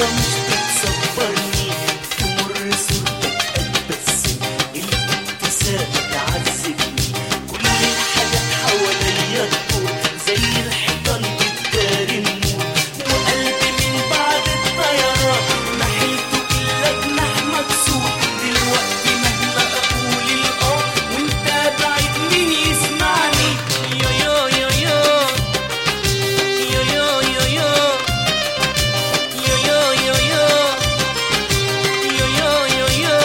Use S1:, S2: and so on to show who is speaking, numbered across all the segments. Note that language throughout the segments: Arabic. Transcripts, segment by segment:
S1: لحظة مش بتصبرني، تمر صورتك اتبسم، الابتسامة تعذبني، كل الحاجات حواليا تدور زي الحيطة اللي بتداري النور، وقلبي من بعد الطيران ما حيلته إلا جناح مكسور، دلوقتي مهما أقول الآه وأنت بعيد مين يسمعني؟ يو يو يو يو يو يو يو يو يو يو يو يو يو يو يو.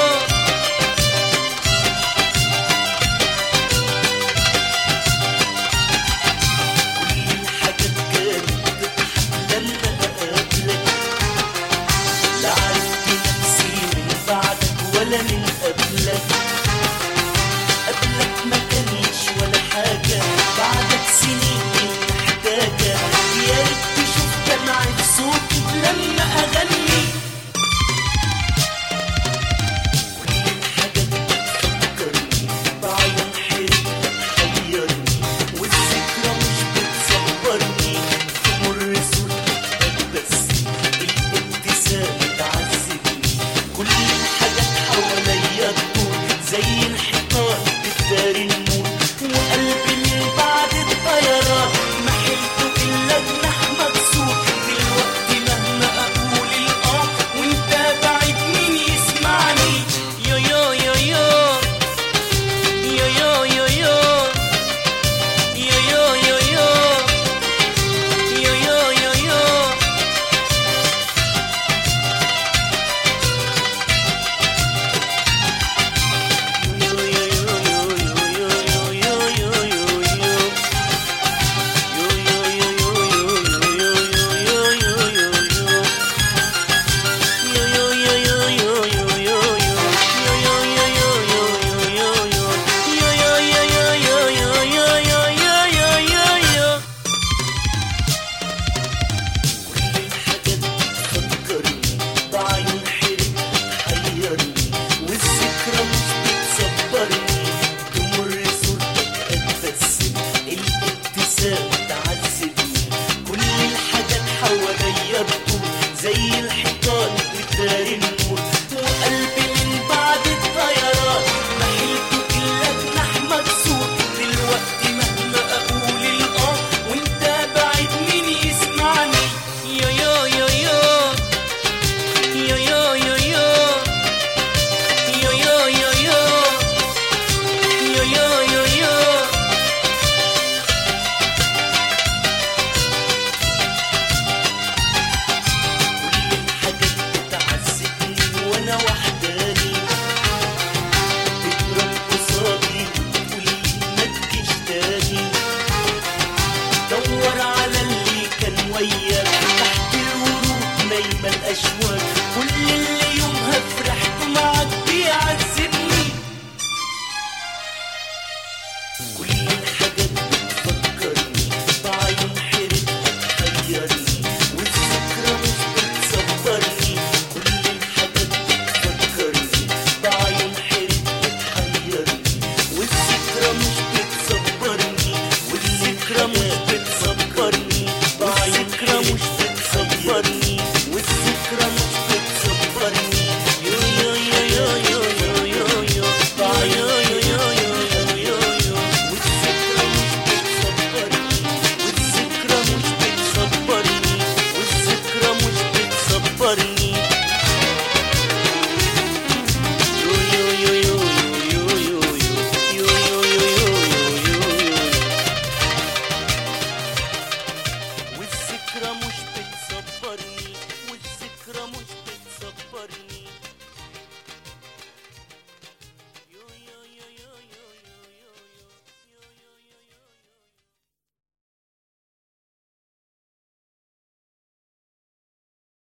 S1: كل الحاجات كانت تضحك لما أقابلك، لا عرفت نفسي من بعدك ولا من